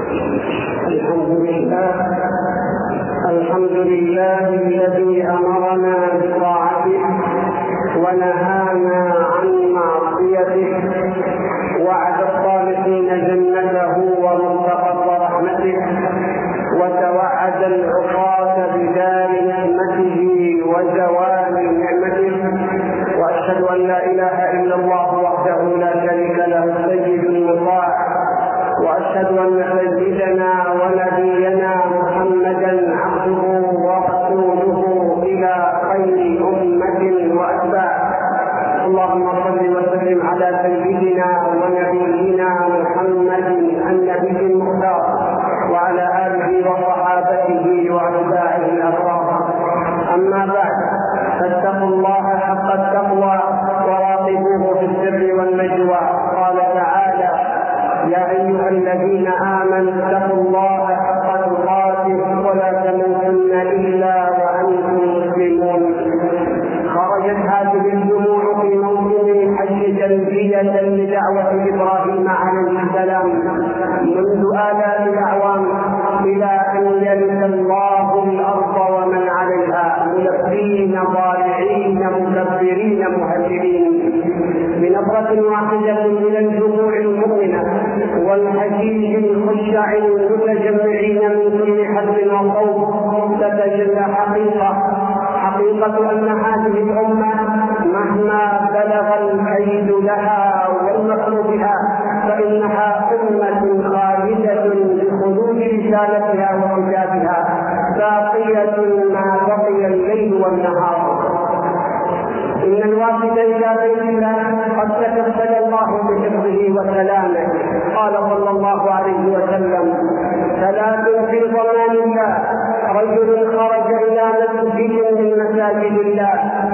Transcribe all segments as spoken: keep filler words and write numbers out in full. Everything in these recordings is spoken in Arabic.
الحمد لله الحمد لله الذي أمرنا بطاعته ونهانا عن معصيته، وعد الصالحين جنته ومرتقب رحمته، وتوعد العصاة بدار نعمته وزوال نعمته. وأشهد أن لا إله إلا الله وحده لا شريك له السيد المطاع، وأشهد أن سيدنا ونبينا محمدا عبده ورسوله إلى خير أمة وأتباع. اللهم صل وسلم على سيدنا ونبينا محمد النبي المختار، وعلى آله وصحابته وأتباعه الأبرار. أما بعد، فاتقوا الله حق التقوى وراقبوه في السر والنجوى. قال تعالى: يا أيها الذين آمنوا اتقوا الله حق تقاته ولا تموتن إلا وأنتم مسلمون. خرجت هذه الجموع في موسم الحج تلبية لدعوة إبراهيم عليه السلام منذ آلاف الأعوام إلى أن يرث الله الأرض ومن عليها، ملبين ضارعين مكبرين مهجرين. بنظرة واحدة إلى الجموع المؤمنة والحجيج الخشع المتجمعين من كل حد وصوب، تتجلى حقيقة حقيقة أن هذه الأمة مهما بلغ الكيد لها والمكر بها فإنها أمة خالدة بخلود رسالتها وكتابها، باقية ما بقي الليل والنهار. إن الوافد إلى بيت الله قد تكفل الله بحفظه وسلامه. قال صلى الله عليه وسلم: ثلاث في ضمان الله: رجل خرج إلى مسجد من مساجد الله،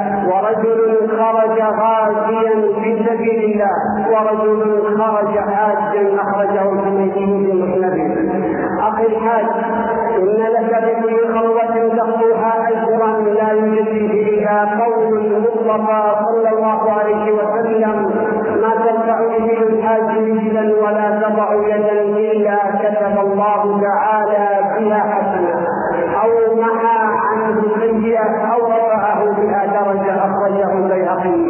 ورجل خرج غازيا في سبيل الله، ورجل خرج حاجا أخرجه الحميدي في مسنده. أخي الحاج، إن لك بكل خطوة تخطوها أجرا لا يجزيه إلا قول المصطفى صلى الله عليه وسلم: ما ترفع به الحاج رجلا ولا تضع يدا إلا كتب الله تعالى بها حسنة، أو محى عنه سيئة، أو رفعه بها درجة. أخرجه البيهقي.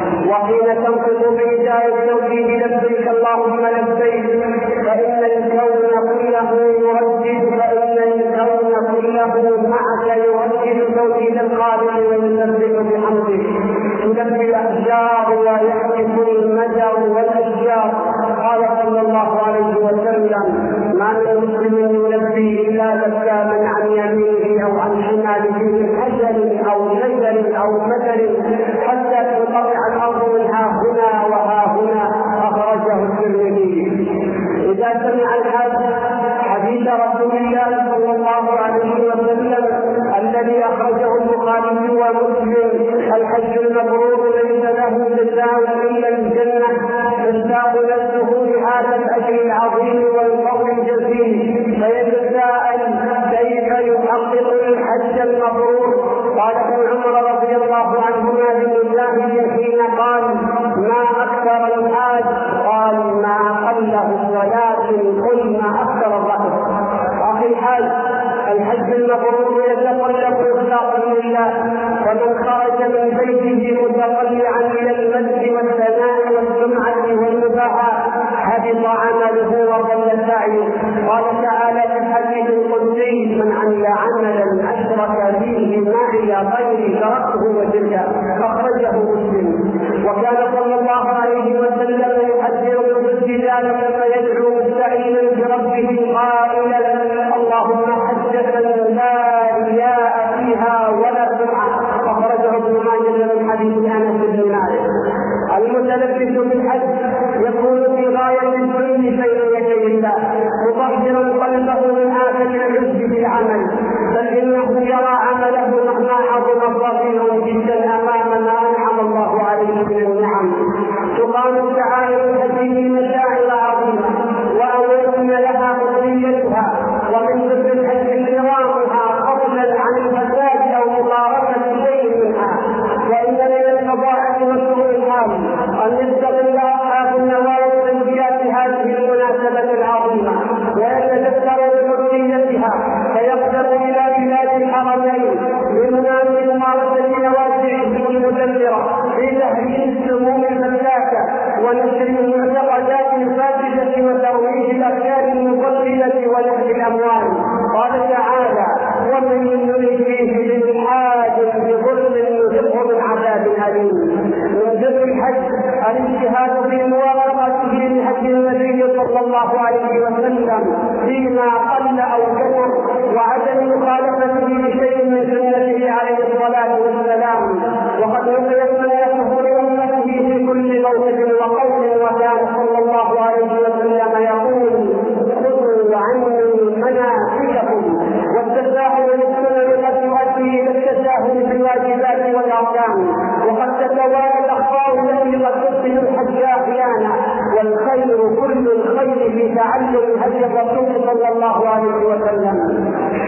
وحين تنطق بنداء التوحيد: لبيك اللهم لبيك، فإن الكون كله يردد فإن الكون كله معك يردد توحيد الخالق ويسبح بحمده. تلبي الأحجار ويحدث المدى والأشجار. قال صلى الله عليه وسلم: ما من مسلم يلبي إلا لبى من عن يمينه أو عن شماله من حجر أو شجر أو مثل حتى تنقطع الأرض من ها هنا وها هنا. أخرجه الترمذي. إذا سمع الحاج حديث رسول الله صلى الله عليه وسلم الذي أخرجه البخاري ومسلم: الحج المبرور ليس له جزاء إلا الجنة، تشتاق نفسه لهذا الأجر العظيم والفضل الجزيل، فيتساءل كيف يحقق الحج المبرور. قال ابن عمر رضي الله عنهما لمجاهد حين قال: ما أكثر الحاج؟ قال: ما قله ولكن قل ما أكثر الرأس. أخي الحاج، الحج المبرور يتطلب إخلاصا لله، ومن خرج من بيته متطلعا إلى المجد والثناء والسمعة والمباهاة حبط عمله وضل سعيه. قال تعالى في الحديث القدسي: من عمل عملا أشرك فيه معي غيري تركته وشركه. أخرجه مسلم. وكان صلى الله عليه وسلم يحذر من ذلك فيدعو مستعينا بربه قائلا: اللهم حجة لا رياء فيها ولا سمعة. أخرجه ابن ماجه من حديث أنس بن مالك. المتلبس بالحج يكون في غاية الذل بين يدي الله، مطهرا قلبه من آفة العجب بالعمل، بل إنه يرى عمله مهما عظم صغيرا جدا أمام ما أنعم الله عليه من النعم. تقام الشعائر التي مشاعر عظيمة وأولن لها قضيتها، ومن ضمن الحج احترامها فضلا عن الفساد أو مباركة شيء منها. وإن من الفضائح وسوء الحال أن يستغل أصحاب النوايا والتنبيات هذه المناسبة العظيمة بالأفكار المضللة ونهب الأموال. قال تعالى: ومن يرد فيه بالحاد بظلم نذقه من عذاب أليم. من جزء الحج الاجتهاد في موافقته لهدي النبي صلى الله عليه وسلم فيما قل أو كثر، وعدم مخالفته لشيء من سنته عليه الصلاة والسلام. وقد نقلت سنته لأمته في كل موقف وقول، وكان صلى الله عليه وسلم يقول: خذوا عني مناسككم. والتساهل بالسنن قد يؤدي الى التساهل في الواجبات والاركان، وقد تتوالى الاخطاء التي قد تبطل الحج احيانا، والخير كل الخير في تعلم هدي الرسول صلى الله عليه وسلم.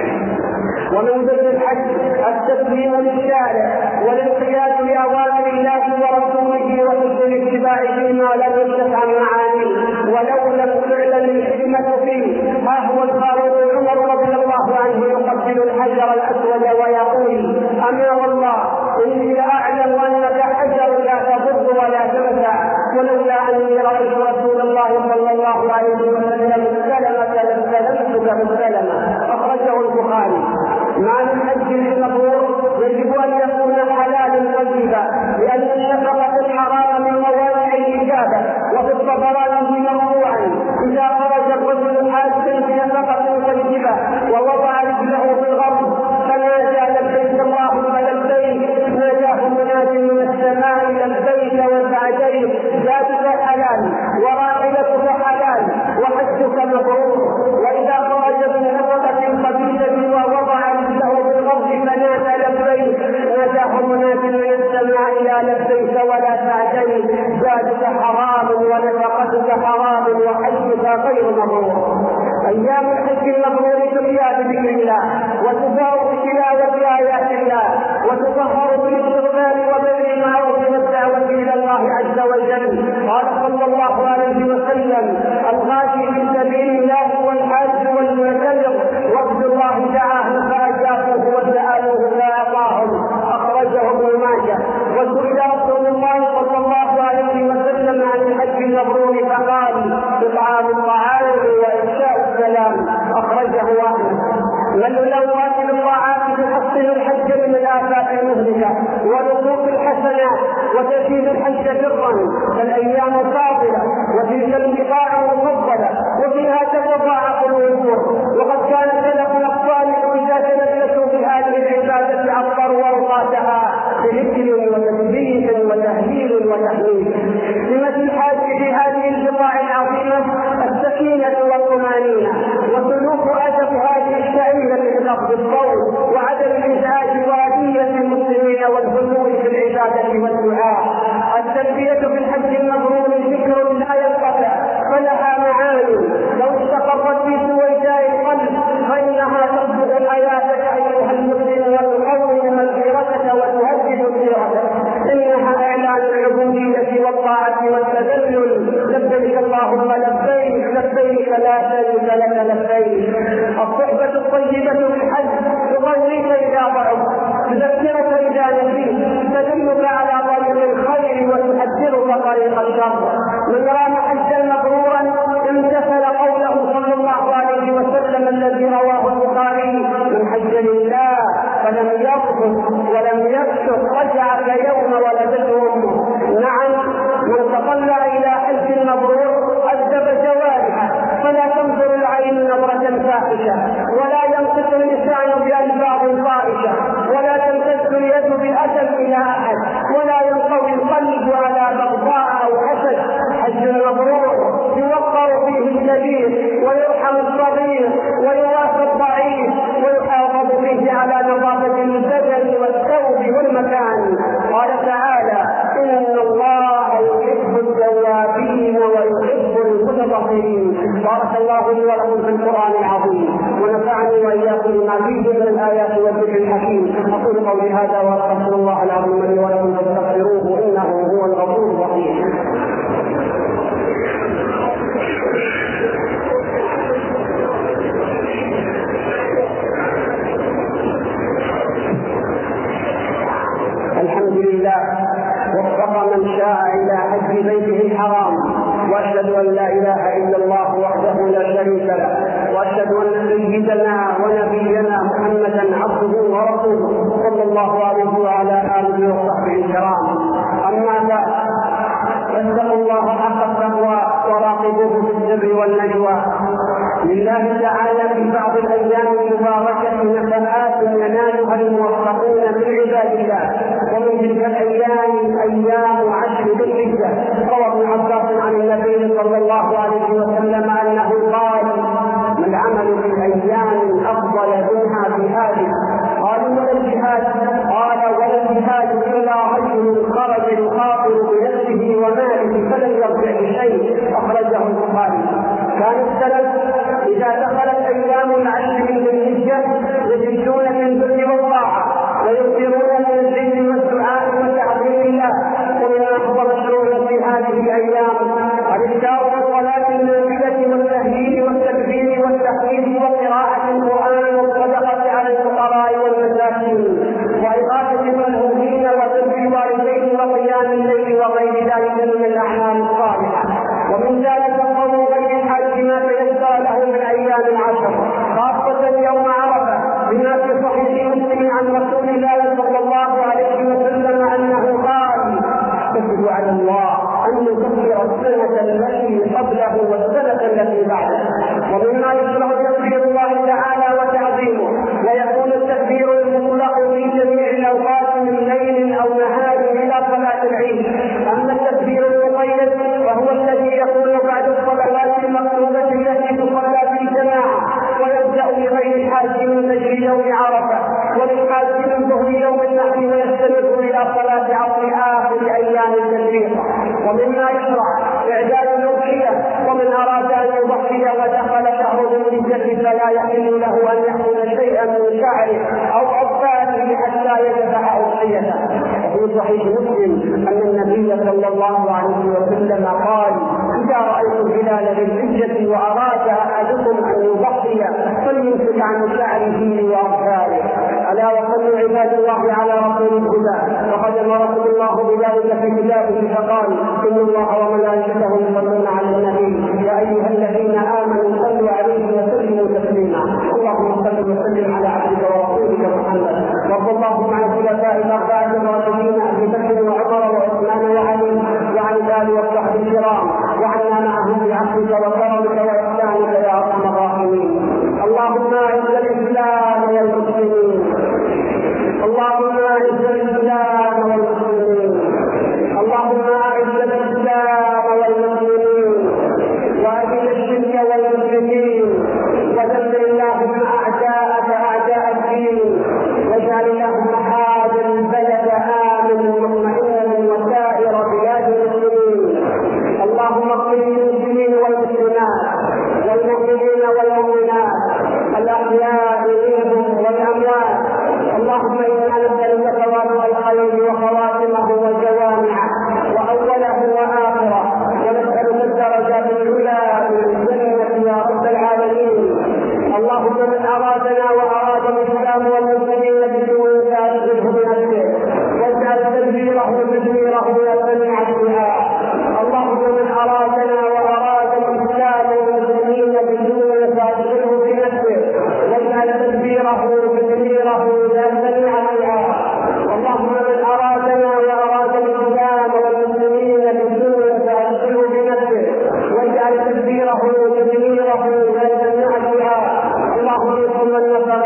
ومن ضمن الحج التسليم للشارع والانقياد لاوامر الله ورسوله وحسن الاتباع فيما لم يكشف عن معانيه ولو لم تعلم الحكمه فيه. ها هو الفاروق عمر رضي الله عنه يقبل الحجر الاسود ويقول: اما والله اني لاعلم انك حجر لا تضر ولا تنفع، ولولا اني رايت رسول الله صلى الله عليه وسلم استلمك لاستلمتك بالسلمه. اخرجه البخاري. مع الحج المبرور يجب ان يكون حلالا طيبا، لان النفقه الحرام من موانع الاجابه. وفي الطبراني مرفوعا: اذا خرج الرجل حاجا بنفقه طيبه ووضع رجله في الغرب فنادى: لبيك اللهم لبيك، ناداه مناد من السماء: لبيك وسعديك، ذاتك حلال وراحلتك حلال وحجك مبرور. واذا خرج بنفقه قبيله ووضع رجله في الغرب فنادى: لبيك، ناداه مناد من السماء: لا لبيك ولا سعديك، ذاتك حرام ونفقتك حرام وحجك غير مبرور. ايام الحج المبرور تحيا بذكر الله، وتبار بتلاوه ايات الله، وتظهر بالاستغفار وبذل المعروف والدعوه الى الله عز وجل. قال صلى الله عليه وسلم: الغازي في سبيل الله والحاج والمعتمر وعبد الله دعاهم فاجابوه وسالوه فاعطاهم. اخرجه ابن ماجه. وسئل رسول الله صلى الله عليه وسلم عن الحج المبرور فقال: اطعام الطعام وافشاء السلام. اخرجه احمد. والعلماء بالطاعات تحصل الحج من الآفات المهلكة ولطوف الحسنات وتزيد الحج برا، فالأيام فاضلة وتلك البقاع مفضلة وفيها تتضاعف الأجور. وقد كان سلفنا الصالح إذا تلبسوا بهذه العبادة عطروا أوقاتها بذكر وتسبيح وتهليل وتحميد. لمثل الحاج في هذه البقاع العظيمة السكينة والطمأنينة وسلوك أدب هذه الشعيرة بلفظ الصوت وعدم الإزعاج وأذية المسلمين والهدوء في العبادة والدعاء. التلبية في الحج المبرور ذكر لا ينقطع، فلها معاني لو استقرت في سويداء القلب فإنها تصبغ حياتك أيها المسلم وتقوم مسيرتك وتهدد سيرتك. إنها إعلان العبودية والطاعة والتذلل. لبيك اللهم لبيك، لبيك لا شريك لك لبيك. الصحبة الطيبة في الحج تغنيك إذا ضعفت، تذكرك إذا نسيت، تدلك على طريق الخير وتحذرك طريق الشر. من رام حجا مبرورا امتثل قوله صلى الله عليه وسلم الذي رواه البخاري: من حج لله فلم يرفث ولم يفسق رجع كيوم ولدته امه. نعم، من تطلع الى حج مبرور أدب جوارحه، فلا تنظر العين نظرة فاحشة، ولا ينقص اللسان بألفاظ فاحشة، ولا تمتد اليد بالأسف إلى أحد، ولا ينقوي القلب على بغضاء أو حسد. حج مبرور يوقر فيه الكبير ويرحم الصغير ويوافي الضعيف ويحافظ فيه على نظافة البدن والثوب والمكان. قال تعالى: إن الله يحب التوابين ويحب المتطهرين. بارك الله لي ولكم في القرآن العظيم، ونفعني وإياكم بما فيه من الآيات والذكر الحكيم. أقول قولي هذا وأستغفر الله العظيم لي ولكم فاستغفروه إنه هو الغفور الرحيم. الحمد لله وفق من شاء إلى حج بيته الحرام، وأشهد أن لا إله إلا الله وحده لا سيدنا ونبينا محمدا عبده ورسوله صلى الله عليه وعلى آله وصحبه الكرام. أما بعد، فاتقوا الله حق التقوى وراقبوه في السر والنجوى. لله تعالى في بعض الأيام المباركة نفحات ينالها الموفقون من عباد الله، ومن تلك الأيام أيام عشر ذي الحجة. روى ابن عباس عن النبي صلى الله عليه وسلم أنه قال: ما العمل في أيام أفضل منها جهاد؟ قالوا: ولا الجهاد؟ قال: ولا الجهاد إلا رجل خرج يخاطر بنفسه وماله فلم يرجع بشيء. أخرجه البخاري. كان السلف إذا دخلت أيام العشر من الحجة يجدون في البر والطاعة ويكثرون من الذكر والدعاء وتعظيم الله. ومن أفضل الشروط في هذه الأيام الإكثار من صلاة النافلة والتهليل والتكبير والتحميد وقراءة القرآن والصدقة على الفقراء والمساكين وإغاثة الملهوفين وسد الوالدين وقيام الليل وغير ذلك من الأعمال الصالحة. ومن ذلك قول غير الحج ما تيسر له من أيام العشر، خاصة يوم عرفة، بما في صحيح مسلم عن رسول الله صلى الله عليه وسلم أنه قال: تجب على الله أن يكفر السنة التي قبله والسنة التي بعده. ومما يشرع تكبير الله تعالى وتعظيمه، ويكون التكبير المطلق في جميع الأوقات من ليل أو نهار إلى صلاة العيد. أما التكبير المقيد فهو الذي يكون بعد الصلوات المكتوبة التي تصلى في الجماعة، ويبدأ بغير الحاج من فجر يوم عرفة، وللحاج من ظهر يوم النحر، ويستمر إلى صلاة عصر آخر أيام التشريق. ومما يشرع إعداد الأضحية، ومن أراد أن يضحي ودخل شهر ذي الحجة فلا يحل له أن يأخذ شيئا من شعره أو أظفاره حتى يذبح أضحيته. وفي صحيح مسلم أن النبي صلى الله عليه وسلم قال: إذا رأيتم هلال ذي الحجة وأراد أحدكم أن يضحي فليمسك عن شعره وأظفاره. ألا وصلوا عباد الله على رسول الهدى، وقد أمركم الله بذلك في كتابه فقال: إن الله وملائكته يصلون على النبي يا أيها الذين آمنوا صلوا عليه وسلموا تسليما. اللهم صل وسلم على عبدك ورسولك محمد. وارض اللهم عن الخلفاء الأربعة الراشدين أبي بكر وعمر وعثمان وعلي وعن الآل والصحب الكرام، وعنا معهم بعفوك وكرمك وإحسانك يا أرحم الراحمين. اللهم أعز الإسلام والمسلمين، اللهم أعز الإسلام والمسلمين، اللهم أعز الإسلام والمسلمين، وأذل الشرك والمشركين، ودمر اللهم أعداءك أعداء الدين، واجعل اللهم هذا البلد آمنا مطمئنا وسائر بلاد المسلمين. اللهم اغفر للمسلمين والمسلمات والمؤمنين والمؤمنات الأحياء منهم والأموات. اللهم إنا نسألك ثواب الخير وخواتمه وجوامعه وأوله وآخره، ونسألك الدرجات العلى من الجنة يا رب العالمين. اللهم من أرادنا وأراد الإسلام والمسلمين بسوء فأشغله بنفسه، واجعل تدبيره تدميره يا سميع الدعاء. اللهم من أرادنا وأراد الإسلام والمسلمين بسوء فأشغله بنفسه، واجعل تدبيره تدميره يا سميع الدعاء. اللهم من أرادنا وأراد الإسلام والمسلمين بسوء فأشغله بنفسه، واجعل تدبيره تدميره يا سميع الدعاء. اللهم انصر من نصر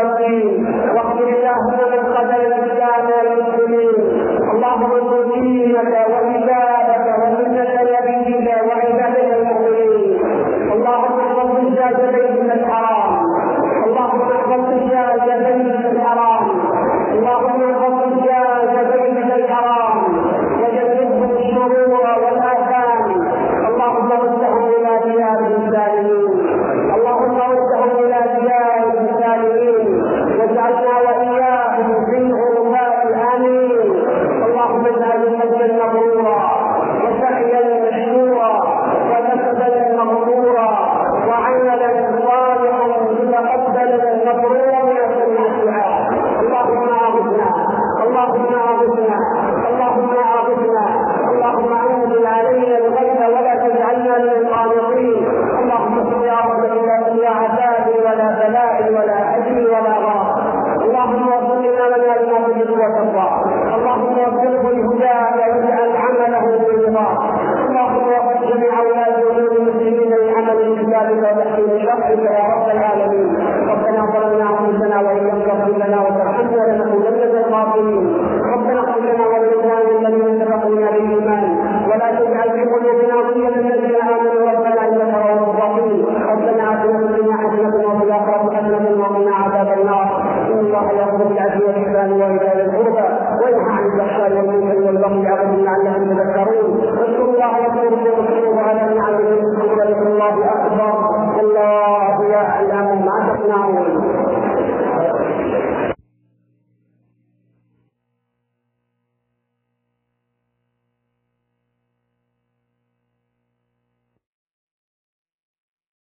بلاء ولا أجل ولا غار. اللهم وفقنا لنا لما تحب وترضى. اللهم وفقه الهدى واجعل عمله بالرضا. اللهم وفق جميع اولاد وجود المسلمين لعمل كتابك وتحكيم شرعك يا رب العالمين. ربنا ظلمنا انفسنا وان لم تغفر لنا وترحمنا لنكونن من الخاسرين. ربنا اغفر لنا ولإخواننا الذين سبقونا بالايمان ولا تجعل في قلوبنا غلا للذين امنوا ربنا انك رؤوف رحيم. ربنا اتنا في الدنيا حسنه وفي الاخره حسنه وقنا عذاب النار. ان الله يأمر بالعدل والإحسان وإيتاء القربى وينهى عن الفحشاء والمنكر والبغي يعظكم لعلكم تذكرون. اذكروا الله واذكروه واذكروه على نعمه. ذكر الله اكبر. الله يعلم ما تصنعون.